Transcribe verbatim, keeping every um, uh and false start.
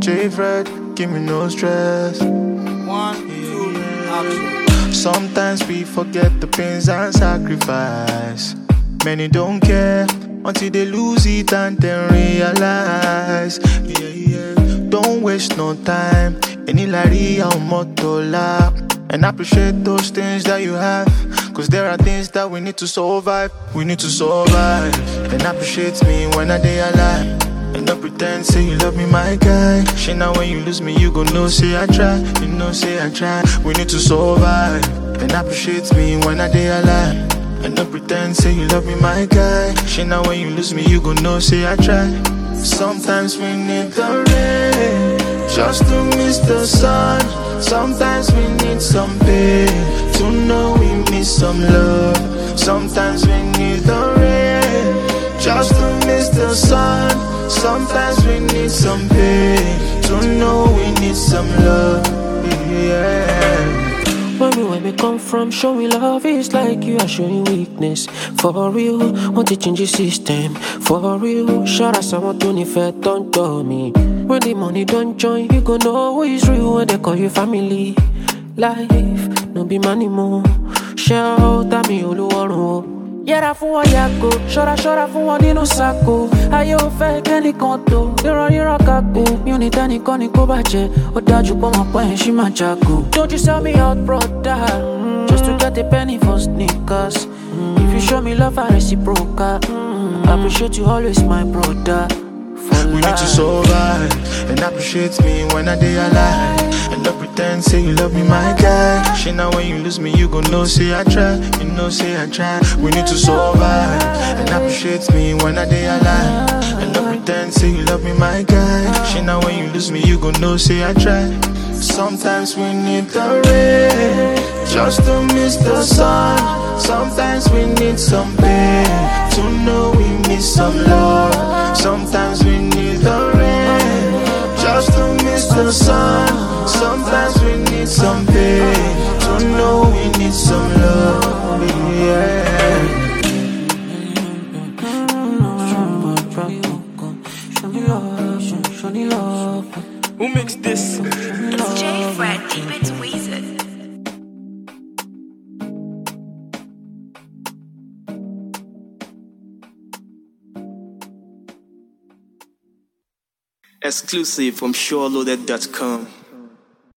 J Fred, give me no stress. One, two, action. Sometimes we forget the pains and sacrifice. Many don't care until they lose it and then realize. Yeah, yeah. Don't waste no time. Any lari or motola. And appreciate those things that you have. Cause there are things that we need to survive. We need to survive. And appreciate me when I day alive. And don't pretend, say you love me, my guy. Shit, now when you lose me, you gon' know, say I try. You know, say I try. We need to survive. And appreciate me when I day alive. And don't pretend, say you love me, my guy. Shit, now when you lose me, you gon' know, say I try. Sometimes we need the rain just to miss the sun. Sometimes we need some pain to know we miss some love. Sometimes we need the rain just to miss the sun. Sometimes we need some pain to know we need some love. Yeah. When we where we come from, showing love is like you are showing weakness. For real, want to change the system. For real, sure as someone to if don't tell me. When the money don't join, you gon' know who is real when they call you family. Life, no be money more. Shout at me, Oluwarun. Yẹra fún wọn yàgò, ṣọ́ra ṣọ́ra fún wọn nínú sàkó. Ayé ò fẹ́ kẹ́nìkan tó, ìran ríran kakò. Mi ò ní tẹ́nìkan ní kó bàjẹ́, ó dájú pọ́ mọ̀ pé ẹ̀ ṣì máa jago. Don't you sell me out, brother, mm, just to get a penny for sneakers. Mm, if you show me love, I reciprocal. Mm, I appreciate you always, my brother. We need to survive and appreciate me when I day alive. And don't pretend, say you love me, my guy. Shit, now when you lose me, you gon' know, say I try. You know, say I try. We need to survive and appreciate me when I day alive. And don't pretend, say you love me, my guy. Shit, now when you lose me, you gon' know, say I try. Sometimes we need the rain just to miss the sun. Sometimes we need some pain to know we miss some love. Sometimes we need the rain just to miss the sun. Sometimes we need some pain to know we need some love. Yeah. Who makes this? It's J Fred, keep it tweeted. Exclusive from SureLoaded dot com.